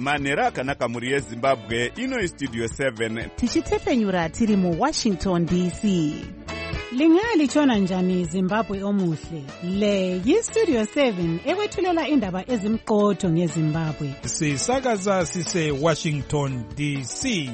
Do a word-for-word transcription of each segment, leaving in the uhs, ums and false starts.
manhero akanaka mhuri yezimbabwe. Ino Studio seven tichitefenyura tiri mu Washington D C. Lingalitshona njani Zimbabwe omuhle? Le yi-Studio seven ekwethulela indaba ezimqotho ngeZimbabwe. Sisakaza sise Washington D C.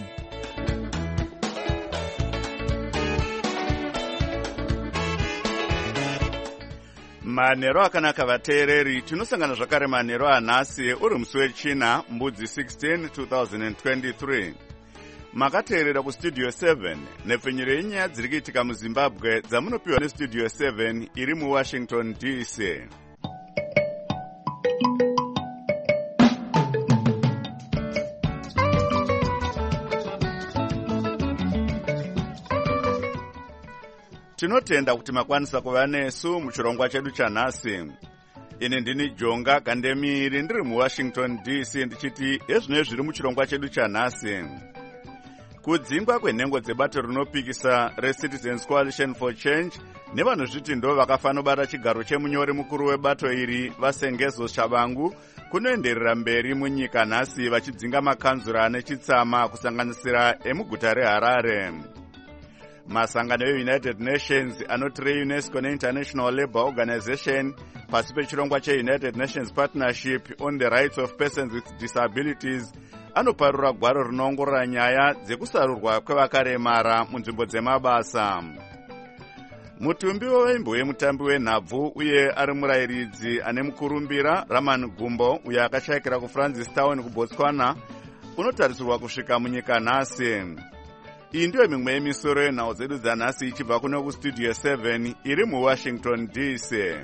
manhero akanaka vateereri. Tinosangana zvakare manhero anhasi uri musi wechina mbudzi sixteen twenty twenty-three. Makateerera kustudio seven nepfenyuro yenyaya dziri kuitika muzimbabwe dzamunopiwa nestudio seven iri muwashington D C. Tinotenda kuti makwanisa kuva nesu muchirongwa chedu chanhasi. Ini ndini Jonga Kandemiri ndiri muwashington D C ndichiti ezvino zviri muchirongwa chedu chanhasi. Kudzingwa kwenhengo dzebato rinopikisa reCitizens Coalition for Change nevanozviti ndo vakafanobata chigaro chemunyori mukuru webato iri Vasengezo Shabangu kunoenderera mberi munyika nhasi vachidzinga makanzura nechitsama kusanganisira emuguta reHarare. Masangano eUnited Nations anoti reUNESCO neInternational Labour Organization pasi pechirongwa cheUnited Nations Partnership on the Rights of Persons with Disabilities anoparura gwaro rinoongorora nyaya dzekusarurwa kwevakaremara munzvimbo dzemabasa. Mutumbi wembo yemutambi wenhabvu uye ari murayiridzi ane mukurumbira Raman Gumbo uye akashayikira kuFrancis Town kuBotswana unotarisirwa kusvika munyika nhasi. Iyi ndiyo mimwe yemisoro yenhau dzedu dzanhasi ichibva kuno kustudio seven iri muwashington D C.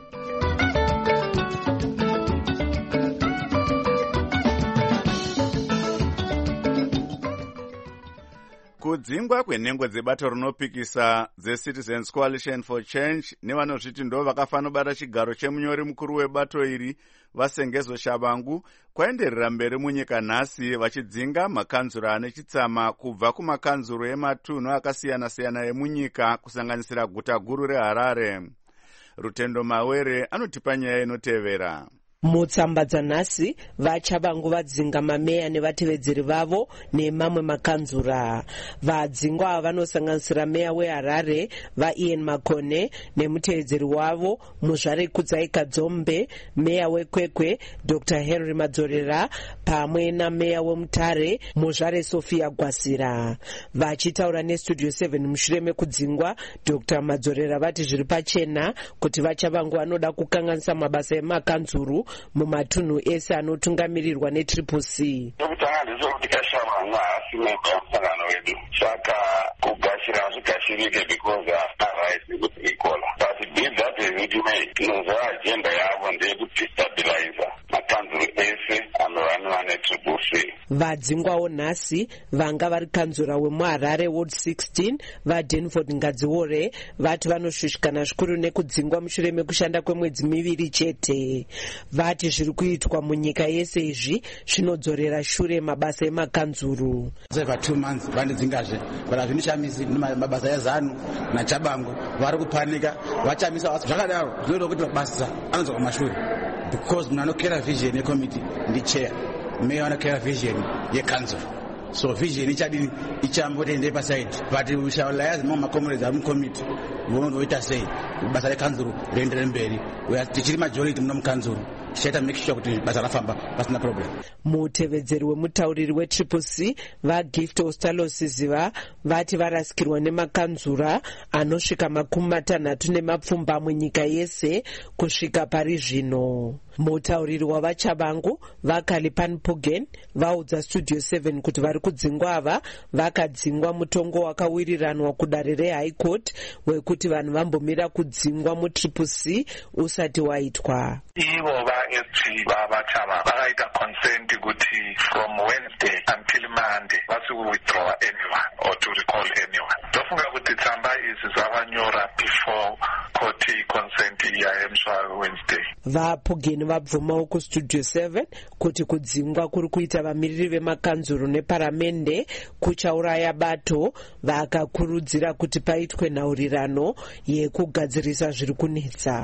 Kudzingwa kwenhengo dzebato rinopikisa dzeCitizens Coalition for Change nevanozviti ndo vakafanobata chigaro chemunyori mukuru webato iri Vasengezo Shabangu kwaenderera mberi munyika nhasi vachidzinga makanzuro ane chitsama kubva kumakanzuro ematunhu akasiyana-siyana emunyika kusanganisira guta guru reHarare. Rutendo Mawere anotipa nyaya inotevera. Mutsamba dzanhasi vaChabangu vadzinga mameya nevatevedzeri vavo nemamwe makanzura. Vadzingwa ava vanosanganisira meya weHarare vaIan Makone nemutevedzeri wavo muzvare Kudzai Kadzombe, meya weKwekwe Doctor Henry Madzorera pamwe nameya weMutare muzvare Sophia Gwasira. Vachitaura nestudio seven mushure mekudzingwa, Doctor Madzorera vati zviri pachena kuti vaChabangu vanoda kukanganisa mabasa emakanzuru mumatunhu ese anotungamirirwa netriple C. Ndokutanga ndizokuti kaShabangu haasime pamusangano wedu, saka kugashira zvikashirike because haana rights kuti ikola. But be that as it may, inoza agenda yavo ndeyekudestabiliza makanzuru ese anovanwa netriple C. Vadzingwawo nhasi vanga vari kanzura wemuHarare Ward sixteen vaDenford Ngadziwore vati vanoshushikana zvikuru nekudzingwa mushure mekushanda kwemwedzi miviri chete. Vati zviri kuitwa munyika yese izvi zvinodzorera shure mabasa emakanzuru. For two months vandidzingazve vala zvinishamisi mabasa eZanu naChabangu vari kupanika vachamisa zvakadaro zvinoita kuti mabasa anodzoka kumashure because munhu anokera vision yecommittee ndichair, meya anokera vision yekanzuru. So vision ichadini ichambotoende paside but we shall liaise among my comrades ari mucommittee vonoita sei basa rekanzuru rienderere mberi. Tichiri majority muno mukanzuru tichaita make sure kuti basa rafamba pasina problem. Mutevedzeri wemutauriri wetriple C vaGift Ostalosiziva vati varasikirwa nemakanzura anosvika makumi matanhatu nemapfumba munyika yese kusvika pari zvino. Mutauriri wavaChabangu vaKalipan Pugen vaudza studio seven kuti vari kudzingwa ava vakadzingwa mutongo wakawiriranwa kudare reHigh Court wekuti vanhu vambomira kudzingwa mutriple C usati waitwa. Ivo vaS P vavaChabangu vakaita consent kuti from Wednesday until Monday vasi withdraw anyone or to recall anyone. Ndofunga kuti tsamba idzi zvavanyora before court consent yaemswa Wednesday. VaPugen vabvumawo kustudio seven kuti kudzingwa kuri kuita vamiriri vemakanzuru neparamende kuchauraya bato, vakakurudzira kuti paitwe nhaurirano yekugadzirisa zviri kunetsa.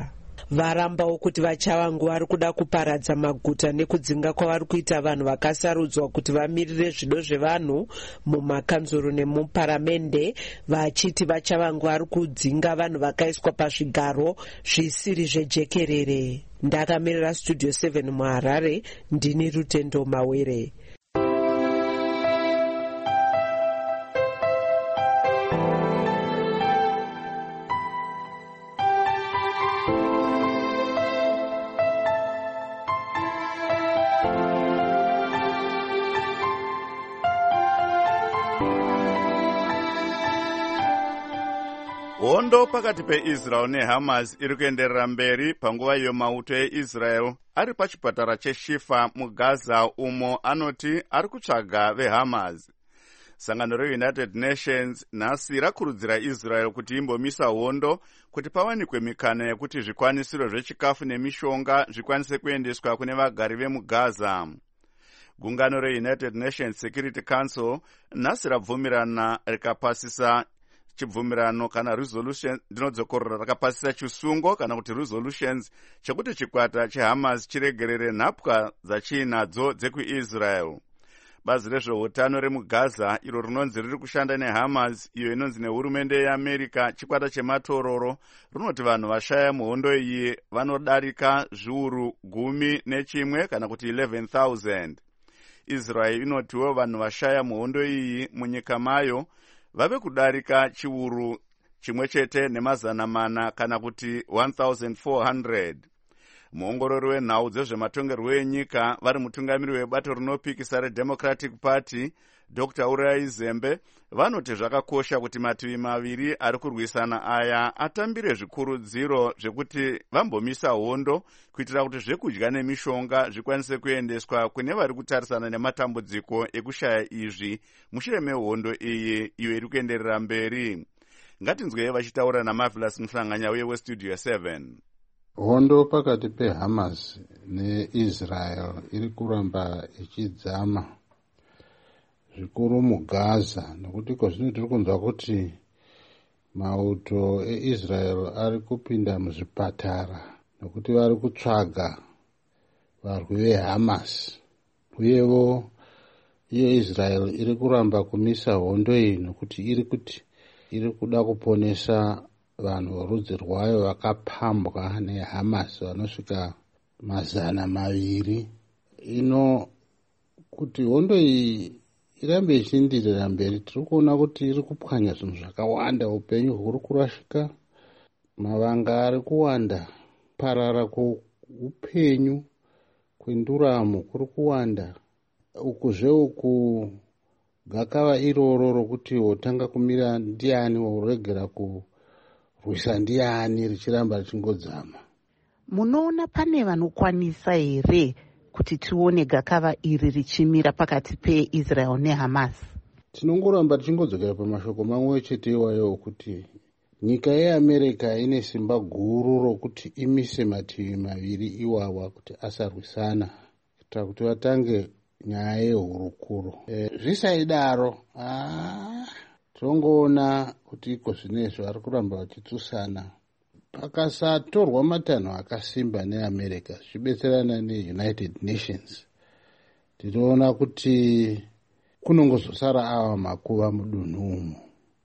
varambawo kuti vachavangu vari kuda kuparadza maguta nekudzinga kwavari kuita vanhu vakasarudzwa kuti vamirire zvido zvevanhu mumakanzuro nemuparamende, vachiti vachavangu vari kudzinga vanhu vakaiswa pazvigaro zvisiri zvejekerere. Ndakamirira studio seven muHarare, ndini Rutendo Mawere. Hondo pakati peIsrael neHamas iri kuenderera mberi panguva iyo mauto eIsrael ari pachipatara cheShifa muGaza, umo anoti ari kutsvaga veHamas. Sangano reUnited Nations nhasi rakurudzira Israel kuti imbomisa hondo kuti pawanikwe mikana yekuti zvikwanisiro zvechikafu nemishonga zvikwanise kuendeswa kune vagari vemuGaza. Gungano reUnited Nations Security Council nhasi rabvumirana rikapasisa chibvumirano kana resolution ndinodzokorora rakapasisa chisungo kana kuti resolutions chekuti chikwata cheHamas chiregerere nhapwa dzachiinadzo dzekuIsrael. Bazi rezveutano remuGaza iro rinonzi riri kushanda neHamas, iyo inonzi nehurumende yeAmerica chikwata chematororo, rinoti vanhu vashaya muhondo iyi vanodarika zviuru gumi nechimwe kana kuti eleven thousand. Israel inotiwo vanhu vashaya muhondo iyi munyika mayo vave kudarika chiuru chimwe chete nemazana mana kana kuti one thousand four hundred. Muongorori wenhau dzezvematongerwo enyika vari mutungamiri webato rinopikisa reDemocratic Party Doctor Uriah Zembe vanoti zvakakosha kuti mativi maviri ari kurwisana aya atambire zvikurudziro zvekuti vambomisa hondo kuitira kuti zvekudya nemishonga zvikwanise kuendeswa kune vari kutarisana nematambudziko ekushaya izvi mushure mehondo iyi iyo iri kuenderera mberi. Ngatinzwei vachitaura naMarvelous Mhlanganya uye weStudio seven. Hondo pakati peHamas neIsrael iri kuramba ichidzama zvikuru muGaza, nokuti kozvino tiri kunzwa kuti mauto eIsrael ari kupinda muzvipatara nokuti vari kutsvaga varwi veHamas. Uyewo iyo Israel iri kuramba kumisa hondo iyi nokuti iri kuti iri kuda kuponesa vanhu vorudzi rwayo vakapambwa neHamas vanosvika mazana maviri. Ino kuti hondo iyi irambe ichienderera mberi, tiri kuona kuti iri kupwanya zvinhu zvakawanda. Upenyu huri kurashika, mavanga ari kuwanda, parara kweupenyu kwenduramo kuri kuwanda. Uku zveuku gakava iroro rokuti wotanga kumira ndiani, woregera kurwisa ndiani, richiramba richingodzama. Munoona pane vanokwanisa here kuti tione gakava iri richimira pakati peIsrael neHamas? Tinongoramba tichingodzokera pamashoko mamwe chete iwayo okuti nyika yeAmerica ine simba guru rokuti imise mativi maviri iwawa kuti asarwisana kuitira kuti vatange nyaya yehurukuro. E, zvisaidaro ah, tongoona kuti iko zvinezvi vari kuramba vachitsusana. Pakasatorwa matanho akasimba neAmerica zvichibetserana neUnited Nations, tinoona kuti kunongozosara ava makuva mudunhu umo.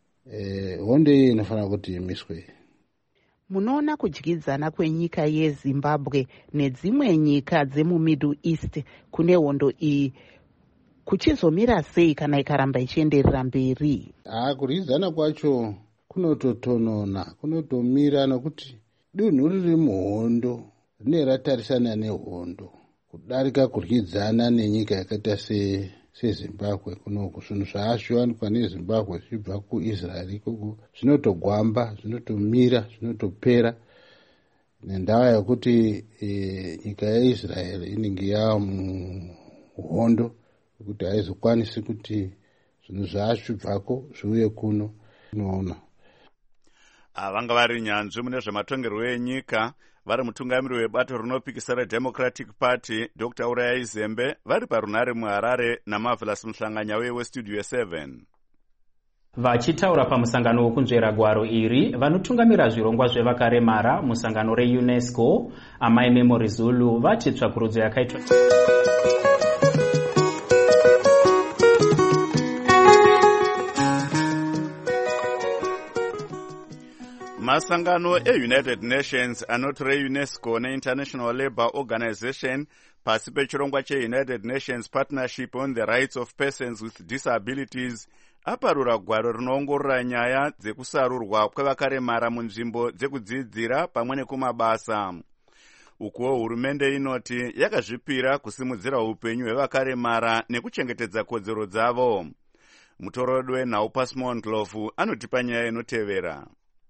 E, hondo iyi inofanira kuti imiswe. Munoona kudyidzana kwenyika yeZimbabwe nedzimwe nyika dzemuMiddle East kune hondo iyi kuchizomira sei kana ikaramba ichienderera mberi? Ah, kuryidzana kwacho kunototonona, kunotomira nokuti dunhu riri muhondo rine ratarisana nehondo kudarika kuryidzana nenyika yakaita se seZimbabwe. Kunoku zvinhu zvaazviwanikwa neZimbabwe zvibva kuIsrael ikoko zvinotogwamba, zvinotomira, zvinotopera nendaa yekuti e, nyika yeIsrael inenge yava muhondo kuti haizokwanisi kuti zvinhu zvaazvibvako zviuye kuno. Inoona vanga vari nyanzvi mune zvematongerwo enyika vari mutungamiri webato rinopikisa reDemocratic Party Doctor Uriah Zembe vari parunare muHarare naMarvelous Mhlanganya weStudio seven. Vachitaura pamusangano wokunzvera gwaro iri, vanotungamira zvirongwa zvevakaremara musangano reUNESCO, Amai Memory Zulu, vati tsvakurudzo yakaitwa masangano eUnited Nations anoti reUNESCO neInternational Labour Organization pasi pechirongwa cheUnited Nations Partnership on the Rights of Persons with Disabilities aparura gwaro rinoongorora nyaya dzekusarurwa kwevakaremara munzvimbo dzekudzidzira pamwe nekumabasa. Ukuwo hurumende inoti yakazvipira kusimudzira upenyu hwevakaremara nekuchengetedza kodzero dzavo. Mutorodi wenhau Pasmondlovu anotipa nyaya inotevera.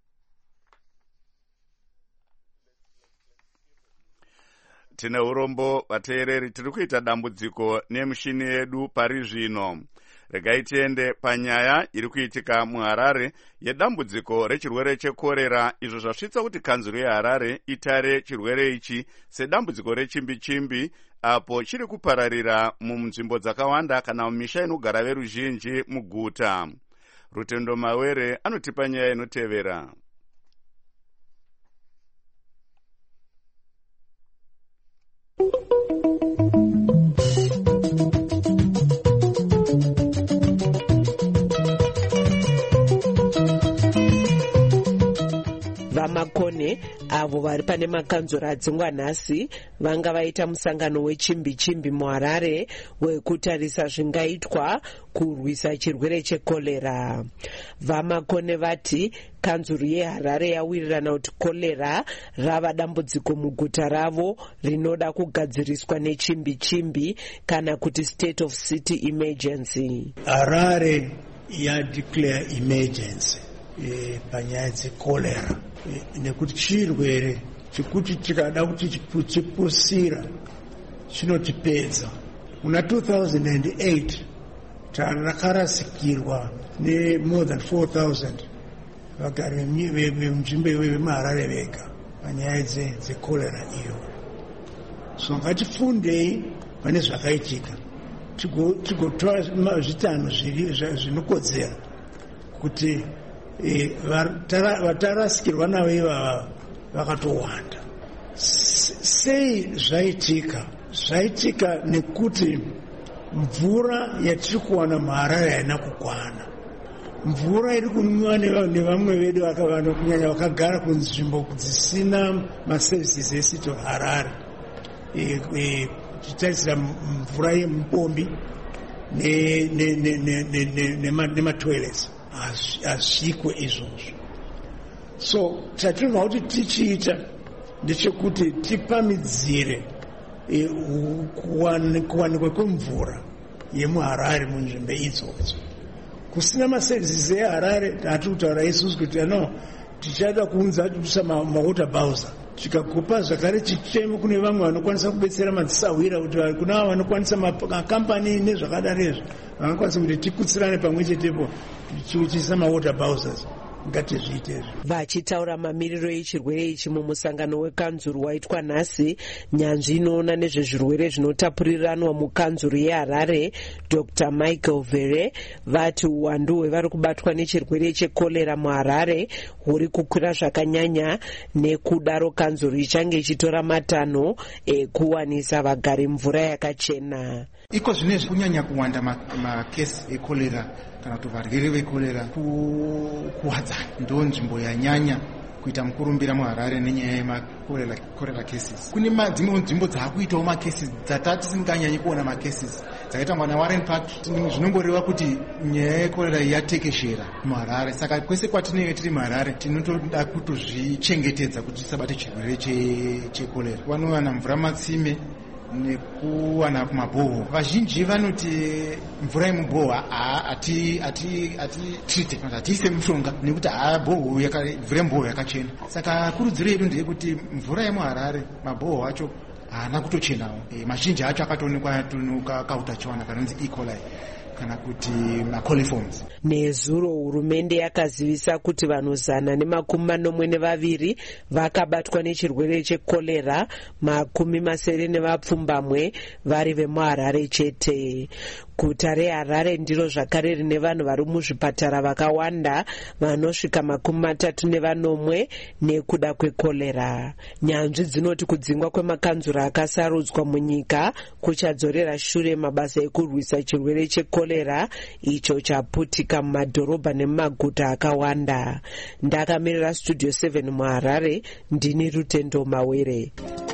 Tine urombo vateereri, tiri kuita dambudziko nemushini yedu pari zvino. Regai tiende panyaya iri kuitika muHarare yedambudziko rechirwere chekorera, izvo zvasvitsa kuti kanzuru yeHarare itare chirwere ichi sedambudziko rechimbi-chimbi, apo chiri kupararira munzvimbo dzakawanda kana mumisha inogara veruzhinji muguta. Rutendo Mawere anotipa nyaya inotevera. Vamakone avo vari pane makanzura adzingwa nhasi vanga vaita musangano wechimbi-chimbi muHarare wekutarisa zvingaitwa kurwisa chirwere chekorera. Vamakone vati kanzuru yeHarare yawirirana kuti korera rava dambudziko muguta ravo rinoda kugadziriswa nechimbi-chimbi kana kuti state of city emergency. Harare yadeclare emergency e, panyaya dzekorera e, nekuti chirwere chikuti tikada kuti chipusira chinotipedza. Muna two thousand eight takarasikirwa ne more than four thousand vagari vemuzvimbo vemuHarare vega panyaya dzekorera iyo. So ngatifundei pane zvakaitika, tigotora zvitano zvinokodzera kuti vatarasikirwa navo ivava vakatowanda. Sei zvaitika? Zvaitika nekuti mvura yatiri kuwana muHarare haina kukwana. Mvura iri kunwiwa nevamwe vedu kunyanya vakagara kunzvimbo dzisina maservices esiti Harare, tichitarisira mvura yemupombi nematoilets hazvikwe izvozvo. So chatinoda kuti tichiita ndechekuti tipamidzire kuwanikwa kwemvura yemuHarare munzvimbo idzodzo. Kusina maservices eHarare hatiri kutaura isusu kuti no tichada kuunza tusa mawater bowser, tikakupa zvakare chichemo kune vamwe vanokwanisa kubetsera madzisawira, kuti kuna avo vanokwanisa makampani nezvakadaro izvo vanokwanisa kuti tikutsirane pamwe chetepo tichiisa mawater bowsers. Vachitaura mamiriro echirwere ichi mumusangano wekanzuru waitwa nhasi, nyanzvi inoona nezvezvirwere zvinotapuriranwa mukanzuru yeHarare Doctor Michael Vere vati uwandu hwevari kubatwa nechirwere chekorera muHarare huri kukwira zvakanyanya, nekudaro kanzuru ichange ichitora matanho ekuwanisa vagari mvura yakachena. Iko zvinezvi kunyanya kuwanda makesi ekorera kana kuti varwere vekorera kuwadzana ndo nzvimbo yanyanya kuita mukurumbira muHarare nenyaya yemakorera cases. Kune dzimwe nzvimbo dzaakuitawo macases dzatati tisinganyanyi kuona macases dzakaita mwana Warren Park. Zvinongoreva kuti nyaya yekorera yatekeshera muHarare, saka kwese kwatinenge tiri muHarare tinotoda kutozvichengetedza kuti tisabate chirwere chekorera. Vanowana mvura matsime nekuwana kumabhoho. Vazhinji vanoti mvura yemubhoho ati ati ati trite atiise mushonga nekuti bhoho mvura yemubhoho yakachena. Saka kurudziro yedu ndeyekuti mvura yemuHarare mabhoho acho haana kutochenawo. E, mazhinji acho akatoonekwa tunuka kautachiwana kanonzi E. coli kana kuti macoliforms. Nezuro hurumende yakazivisa kuti vanhu zana nemakumi manomwe nevaviri vakabatwa nechirwere chekorera, makumi masere nevapfumbamwe vari vemuHarare chete. guta reHarare ndiro zvakare rine vanhu vari muzvipatara vakawanda vanosvika makumi matatu nevanomwe nekuda kwekorera. Nyanzvi dzinoti kudzingwa kwemakanzura akasarudzwa munyika kuchadzorera shure mabasa ekurwisa chirwere chekorera icho chaputika mumadhorobha nemumaguta akawanda. Ndakamirira Studio seven muHarare, ndini Rutendo Mawere.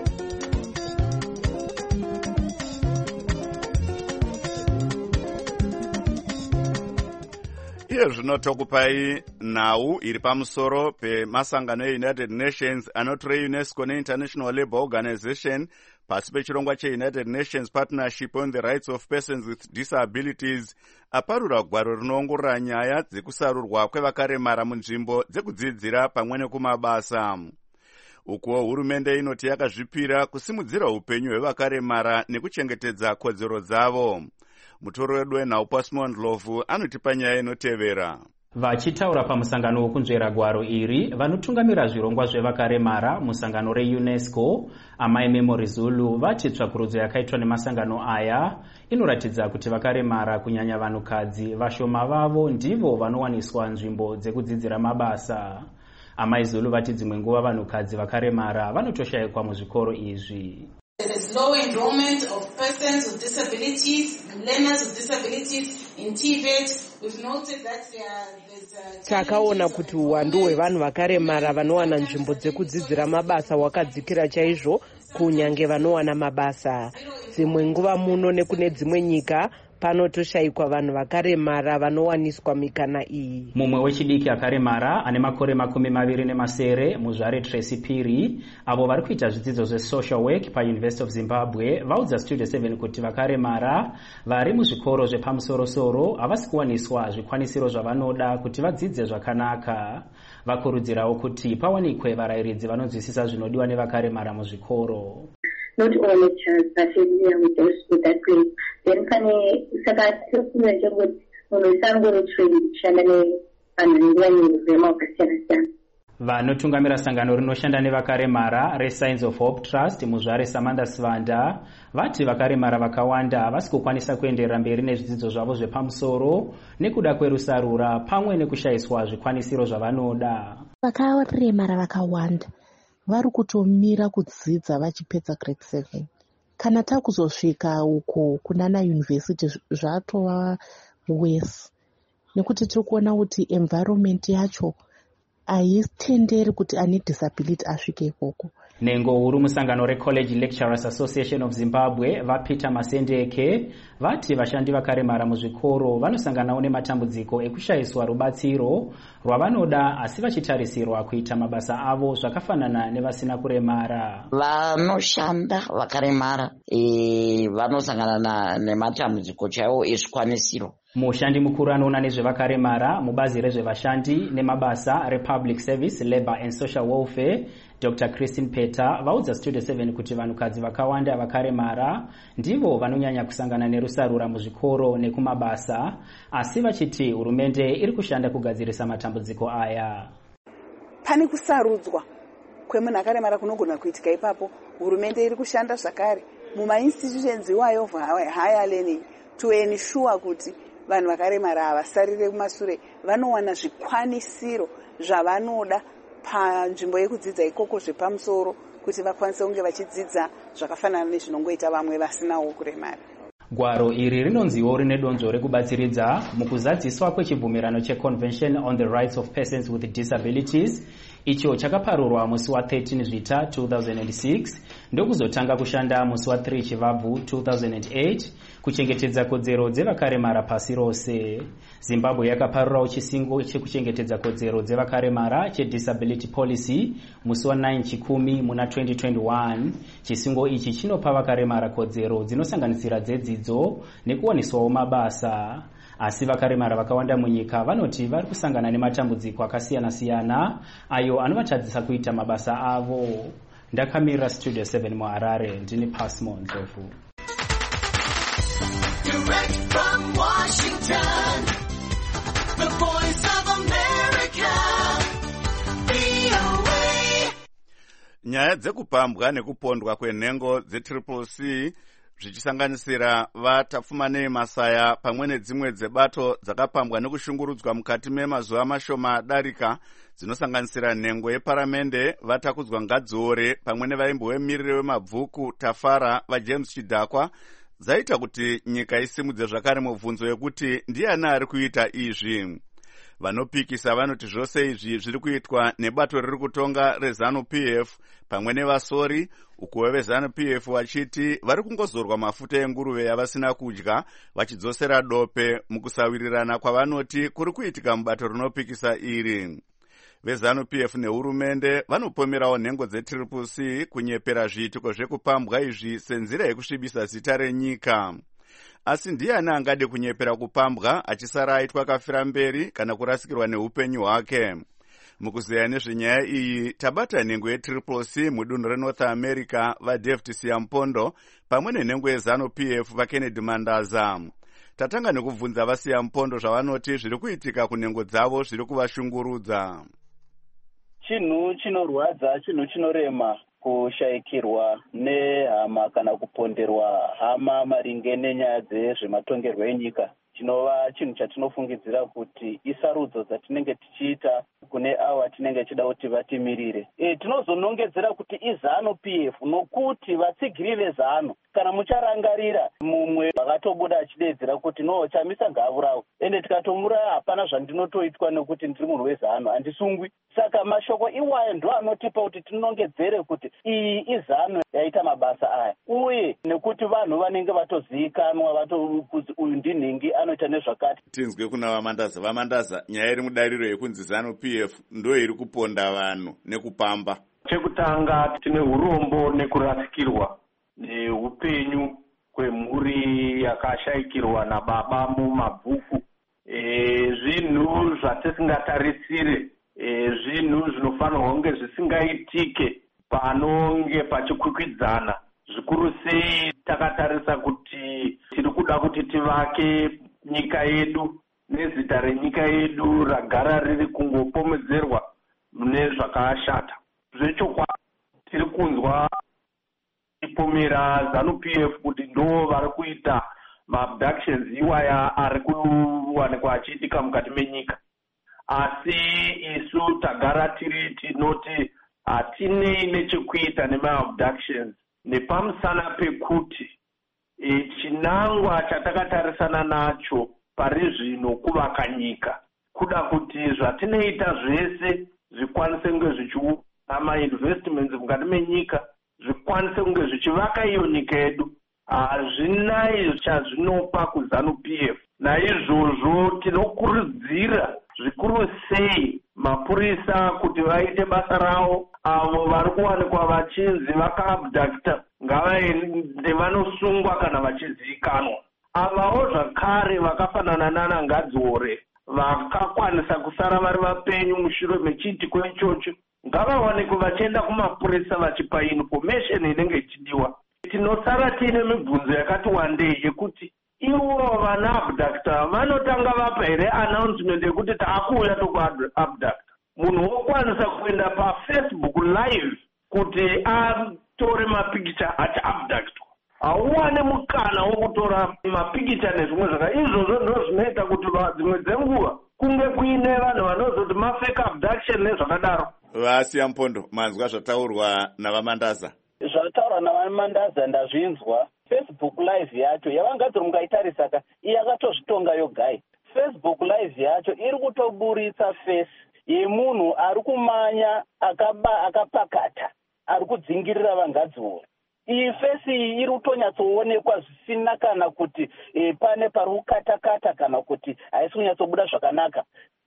Iye zvino tokupai nhau iri pamusoro pemasangano eUnited Nations anotora UNESCO neInternational Labour Organization pasi pechirongwa cheUnited Nations Partnership on the Rights of Persons with Disabilities aparura gwaro rinoongorora nyaya dzekusarurwa kwevakaremara munzvimbo dzekudzidzira pamwe nekumabasa. Ukuwo hurumende inoti yakazvipira kusimudzira upenyu hwevakaremara nekuchengetedza kodzero dzavo. Mutoro wedu wenhau Pasmon Ndlovu anotipa nyaya inotevera. Vachitaura pamusangano wokunzvera gwaro iri, vanotungamira zvirongwa zvevakaremara musangano reUNESCO, Amai Memory Zulu, vati tsvakurudzo yakaitwa nemasangano aya inoratidza kuti vakaremara kunyanya vanhukadzi vashoma vavo ndivo vanowaniswa nzvimbo dzekudzidzira mabasa. Amai Zulu vati dzimwe nguva vanhukadzi vakaremara vanotoshayikwa muzvikoro izvi. There is low enrollment of persons with disabilities and learners with disabilities in T V E T. We've noted that there is a takaona kuti uwandu hwevanhu vakaremara vanowana nzvimbo dzekudzidzira mabasa hwakadzikira chaizvo kunyange vanowana mabasa. Dzimwe nguva muno nekune dzimwe nyika panotoshayikwa vanhu vakaremara vanowaniswa mikana iyi. Mumwe wechidiki akaremara ane makore makumi maviri nemasere muzvare Tracy Piri avo vari kuita zvidzidzo zve-social work paUniversity of Zimbabwe vaudza Studio seven kuti vakaremara vari muzvikoro zvepamusorosoro havasi kuwaniswa zvikwanisiro zvavanoda kuti vadzidze zvakanaka. Vakurudzirawo kuti pawanikwe varayiridzi vanonzwisisa zvinodiwa nevakaremara muzvikoro. Not all lecturers are familiar with, those, with that place. Then kane saka tinofunga njengokuti munhu isangorotrained kushanda nevanhu nevana vakasiyana siyana. Vanotungamira sangano rinoshanda nevakaremara reSigns of Hope Trust muzvare Samantha Svanda vati vakaremara vakawanda havasi kukwanisa kuenderera mberi nezvidzidzo zvavo zvepamusoro nekuda kwerusarura pamwe nekushayiswa zvikwanisiro zvavanoda. Vakaremara vakawanda vari kutomira kudzidza vachipedza grade seven. Kana takuzosvika uko kunana university zvatova worse nekuti tiri kuona kuti environment yacho haitenderi kuti ane disability asvike ikoko. Nengo huru musangano reCollege Lecturers Association of Zimbabwe vaPeter Masendeke vati vashandi vakaremara muzvikoro vanosanganawo nematambudziko ekushayiswa rubatsiro rwavanoda asi vachitarisirwa kuita mabasa avo zvakafanana nevasina kuremara. Vanoshanda vakaremara e, vanosangana nematambudziko chaiwo ezvikwanisiro. Mushandi mukuru anoona nezvevakaremara mubazi rezvevashandi nemabasa rePublic Service, Labour and Social Welfare, Doctor Christine Peter vaudza Studio seven kuti vanhukadzi vakawanda vakaremara ndivo vanonyanya kusangana nerusarura muzvikoro nekumabasa, asi vachiti hurumende iri kushanda kugadzirisa matambudziko aya. Pane kusarudzwa kwemunhu akaremara kunogona kuitika ipapo. Hurumende iri kushanda zvakare mumainstitutions iwayo of higher learning to ensure kuti vanhu vakaremara havasarire kumashure, vanowana zvikwanisiro zvavanoda panzvimbo yekudzidza ikoko zvepamusoro kuti vakwanise kunge vachidzidza zvakafanana nezvinongoita vamwe vasinawo kuremara. Gwaro iri rinonziwo rine donzvo rekubatsiridza mukuzadziswa kwechibvumirano cheConvention on the Rights of Persons with Disabilities icho chakaparurwa musi wa thirteen Zvita two thousand six ndokuzotanga kushanda musi wa three Chivabvu two thousand eight kuchengetedza kodzero dzevakaremara pasi rose. Zimbabwe yakaparurawo chisingo chekuchengetedza kodzero dzevakaremara cheDisability Policy musi wa nine Chikumi muna twenty twenty-one. Chisingo ichi chinopa vakaremara kodzero dzinosanganisira dzedzidzo nekuwaniswawo mabasa. Asi vakaremara vakawanda munyika vanoti vari kusangana nematambudziko akasiyana siyana ayo anovatadzisa kuita mabasa avo. Ndakamirira Studio seven muHarare, ndini Pasmon Ndlovu. Direct from Washington, the voice of America, V O A. Nyaya dzekupambwa nekupondwa kwenhengo dzetriple C zvichisanganisira vatapfumanei Masaya pamwe nedzimwe dzebato dzakapambwa nekushungurudzwa mukati memazuva mashoma adarika, dzinosanganisira nhengo yeparamende, vatakudzwa Ngadziore pamwe nevaimbo vemiriri wemabvuku Tafara vaJames Chidhakwa, dzaita kuti nyika isimudze zvakare mubvunzo yekuti ndiani ari kuita izvi. Vanopikisa vanoti zvose izvi zviri kuitwa nebato riri kutonga reZANU-P F pamwe nevasori, uku veZANU-P F vachiti vari kungozorwa mafuta enguruve yavasina kudya, vachidzosera dope mukusawirirana kwavanoti kuri kuitika mubato rinopikisa iri. VeZANU-P F nehurumende vanopomerawo nhengo dzetriple C kunyepera zviitiko zvekupambwa izvi senzira yekusvibisa zita renyika. Asi ndiani angade kunyepera kupambwa achisara aitwa kafira mberi kana kurasikirwa neupenyu hwake? Mukuzeya nezvenyaya iyi tabata nhengo yetriple C mudunhu reNorth America vaDavid Siyampondo pamwe nenhengo yeZANU-P F vaKennedy Mandaza. Tatanga nekubvunza vaSiyampondo zvavanoti zviri kuitika kunhengo dzavo zviri kuvashungurudza. Chinhu chinorwadza, chinhu chinorema kushayikirwa nehama kana kuponderwa hama maringe nenyaya dzezvematongerwo enyika. Chinova chinhu chatinofungidzira kuti isarudzo dzatinenge tichiita kune avo atinenge tichida kuti vatimirire. E, tinozonongedzera kuti iZANU-P F nokuti vatsigiri vezano kana mucharangarira mumwe vakatobuda achidedzera kuti no chamisa ngavurawo, ende tikatomuraya hapana zvandinotoitwa nekuti ndiri munhu wezano, handisungwi. Saka mashoko iwayo ndo anotipa kuti tinongedzere kuti iyi iZANU yaita mabasa aya, uye nekuti vanhu vanenge vatozivikanwa vatokuzi uyu ndinhingi anoita nezvakati. Tinzwe kuna vamandaza. Vamandaza, nyaya iri mudariro yekunzi ZANU-P F ndo iri kuponda vanhu nekupamba. Chekutanga tine urombo nekurasikirwa neupenyu kwemhuri yakashayikirwa nababa mumabhuku. E, zvinhu zvatisingatarisire, e, zvinhu zvinofanirwa kunge zvisingaitike panonge pachikwikwidzana. Zvikuru sei takatarisa kuti tiri kuda kuti tivake nyika yedu nezita renyika yedu ragara riri kungopomedzerwa nezvakashata. Zvechokwadi tiri kunzwa ipomera ZANU-P F kuti ndo vari kuita maabductions iwaya ari kuwanikwa achiitika mukati menyika. Asi isu tagara tiri tinoti hatinei nechekuita nemaabductions, nepamusana pekuti e, chinangwa chatakatarisana nacho pari zvino kuvaka nyika, kuda kuti zvatinoita zvese zvikwanise kunge zvichiuya mainvestments mukati menyika, zvikwanise kunge zvichivaka iyo nyika yedu, hazvina chazvinopa kuZANU-P F. Naizvozvo tinokurudzira zvikuru sei mapurisa kuti vaite basa ravo. Avo vari kuwanikwa vachinzi vakaabducta ngavaende vanosungwa kana vachizivikanwa. Avawo zvakare vakafanana nana Ngadziore vakakwanisa kusara vari vapenyu mushure mechiitiko ichocho ngavawanikwe vachienda kumapurisa vachipa information inenge ichidiwa. Tinosara tiine mibvunzo yakati wandei yekuti ivo vana abducta vanotanga vapa here announcement yekuti taakuuya tokuabducta. Munhu wokwanisa kuenda paFacebook live kuti atore mapikicha achiabductwa. Hauwane mukana wokutora mapikicha nezvimwe zvaka. Izvozvo ndo zvinoita kuti dzimwe dzenguva kunge kuine vanhu vanozoti mafake abduction nezvakadaro. VaSiyampondo, manzwa zvataurwa navamandaza? Zvataurwa navamandaza ndazvinzwa. Facebook live yacho yavangadziro mukaitarisa ka yakatozvitonga yogai. Facebook live yacho iri kutoburitsa face yemunhu ari kumanya akaba akapakata ari kudzingirira vaNgadziore. Iyi face iyi iri kutonyatsoonekwa zvisina kana kuti e, pane pari kukatakata kana kuti haisi kunyatsobuda zvakanaka.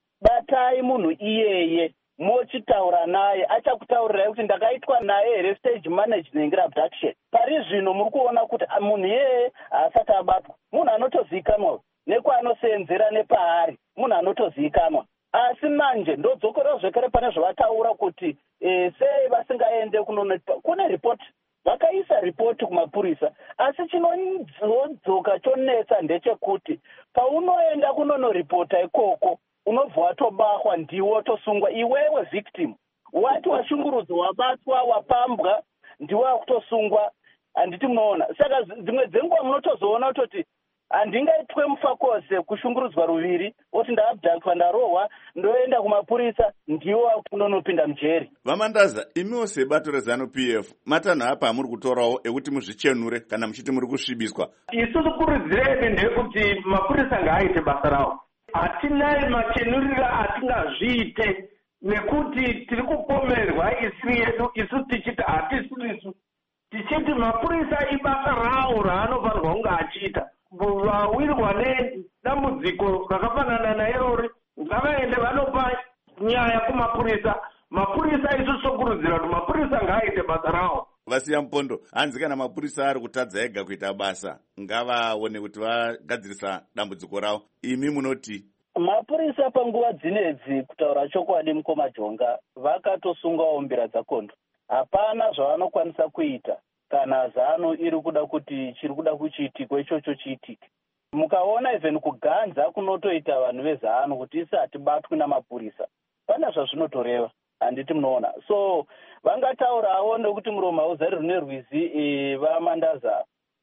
Batai munhu iyeye mochitaura naye, achakutaurirai kuti ndakaitwa naye here stage management abduction. Pari zvino muri kuona kuti munhu yeye haasati abatwa, munhu anotozivikanwa nekwaanoseenzera nepaari, munhu anotozivikanwa. Asi manje ndodzokorera zvekare pane zvavataura kuti e, sei vasingaende kunonopa. Kune report vakaisa ripoti kumapurisa, asi chinodzoka chonetsa ndechekuti paunoenda kunonoripota ikoko unobva watobahwa ndiwo watosungwa iwewe victim. Wati washungurudzwa, wabatwa, wapambwa, ndiwo wakutosungwa. handiti munoona. Saka dzimwe dzenguva munotozoona kutoti handingaitwe mufakose kushungurudzwa ruviri oti ndaabhadhatswa ndarohwa ndoenda kumapurisa ndiwo kunonopinda mujeri. Vamandaza, imiwo sebato reZANU P F matanho apa amuri kutorawo ekuti muzvichenure kana muchiti muri kusvibiswa? Isusu kurudziro yedu ndeyekuti mapurisa ngaaite basa rawo. Hatinai machenurira atingazviite nekuti tiri kupomerwa isiri yedu isu tichiti hatisirisu. Tichiti mapurisa ibasa rawo raanofanirwa kunge achiita. Vawirwa nedambudziko rakafanana nairori ngavaende vanopa nyaya kumapurisa. Mapurisa isu sokurudzira kuti mapurisa ngaaite basa rawo. Vasiya Mupondo, hanzi kana mapurisa ari kutadza ega kuita basa ngavaone kuti vagadzirisa dambudziko rawo. Imi munoti mapurisa panguva dzinedzi, kutaura chokwadi, Mukoma Jonga, vakatosungawo mbira dzakondo. Hapana zvavanokwanisa kuita kana ZANU iri kuda kuti chiri kuda kuchiitikwa ichocho chiitike. Mukaona even kuganza kunotoita vanhu veZANU kuti isi hatibatwi namapurisa, pana zvazvinotoreva, handiti munoona. So vangataurawo nekuti muromo hauzari rune rwizi e, vamandaza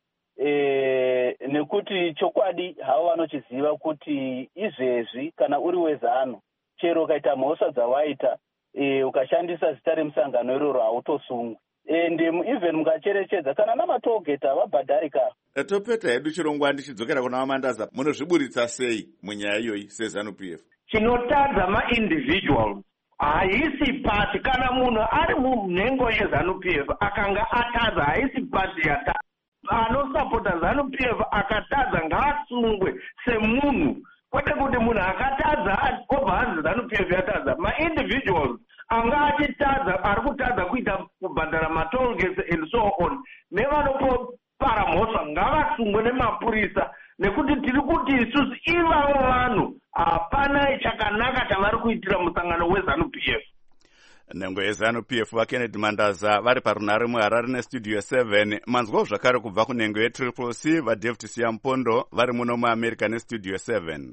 e, nekuti chokwadi havo vanochiziva kuti izvezvi kana uri weZANU chero ukaita mhosva dzawaita e, ukashandisa zita remusangano iroro hautosungwi. And even mukacherechedza kana namatogeta vabhadharika. Topeta hedu chirongwa ndichidzokera kuna Vamandaza, munozviburitsa sei munyaya iyoyi seZANU P F? Chinotadza ma-individuals haisi pasi. Kana munhu ari munhengo yeZANU P F akanga atadza haisi pasi yatadza. Anosapota ZANU P F akatadza ngaasungwe semunhu, kwete kuti munhu akatadza obva hanzi ZANU P F yatadza. Ma-individuals anga achitadza ari kutadza kuita kubhadhara matolgesi and so on, nevanopara mhosva ngavasungwe nemapurisa, nekuti tiri kuti isusu ivavo vanhu hapana chakanaka chavari kuitira musangano weZANU P F. Nhengo yeZANU P F vaKennedy Mandaza vari parunare muHarare nestudio seven. Manzwawo zvakare kubva kunhengo yeTriple C vaDavid Siya Mupondo vari muno muAmerica nestudio seven.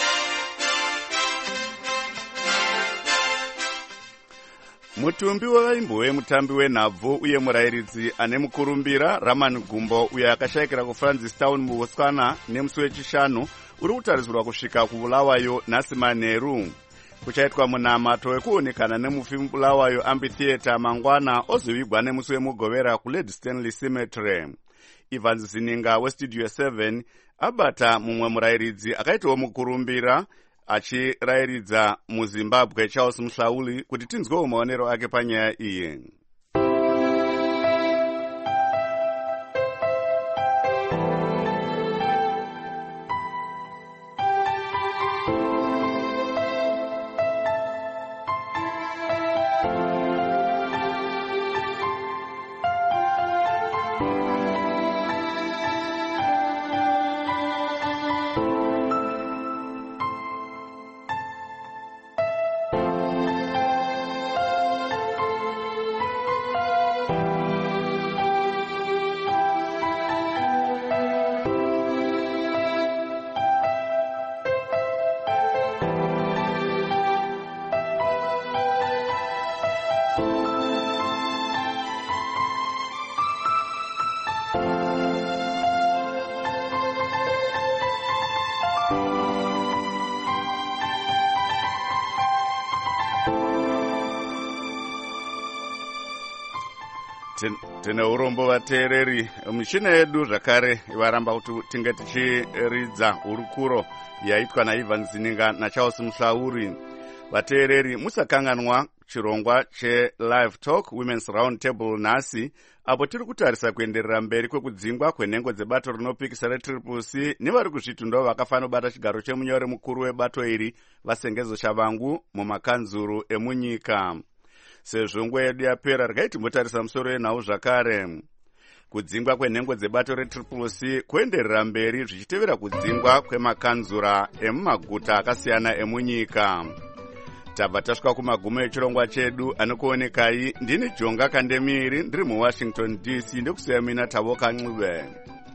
Mutumbi wevaimbove mutambi wenhabvu uye murayiridzi ane mukurumbira Raman Gumbo uyo akashayikira kuFrancistown muBotswana nemusi wechishanu uri kutarisirwa kusvika kuBulawayo nhasi manheru. Kuchaitwa munamato wekuonekana nemufi muBulawayo Amphitheatre mangwana ozovigwa nemusi wemugovera kuLady Stanley Cemetery. Evans Zininga westudio seven abata mumwe murayiridzi akaitawo mukurumbira achirayiridza muZimbabwe Charles Mhlauli kuti tinzwewo maonero ake panyaya iyi. Tine urombo vateereri. Michina yedu zvakare varamba kuti tinge tichiridza urukuro yaitwa naIvan Zininga naCharles Mhlauri. Vateereri, musakanganwa chirongwa cheLive Talk Women's Round Table nhasi, apo tiri kutarisa kuenderera mberi kwekudzingwa kwenhengo dzebato rinopikisa reTriple C nevari kuzvitundo vakafanira kubata chigaro chemunyori mukuru webato iri Vasengezo Shavangu mumakanzuru emunyika. Sezvo nguva yedu yapera regai timbotarisa musoro wenhau zvakare. Kudzingwa kwenhengo dzebato reTriple C kuenderera mberi zvichitevera kudzingwa kwemakanzura emumaguta akasiyana emunyika. Tabva tasvika kumagumo echirongwa chedu. Anokuonekai ndini Jonga Kandemiri ndiri muWashington D C ndekusiya mina Tavoka Ncube.